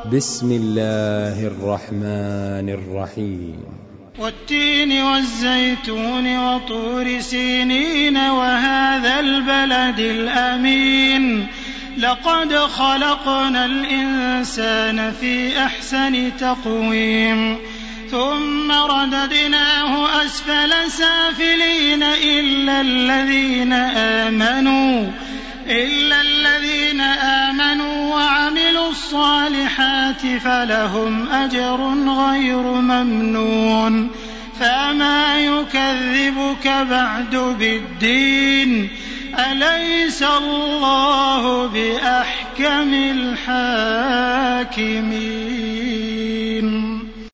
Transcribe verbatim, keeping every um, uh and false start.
بسم الله الرحمن الرحيم والتين والزيتون وطور سينين وهذا البلد الأمين لقد خلقنا الإنسان في أحسن تقويم ثم رددناه أسفل سافلين إلا الذين آمنوا إلا الذين آمنوا وعملوا الصالحات فلهم أجر غير ممنون فما يكذبك بعد بالدين أليس الله بأحكم الحاكمين.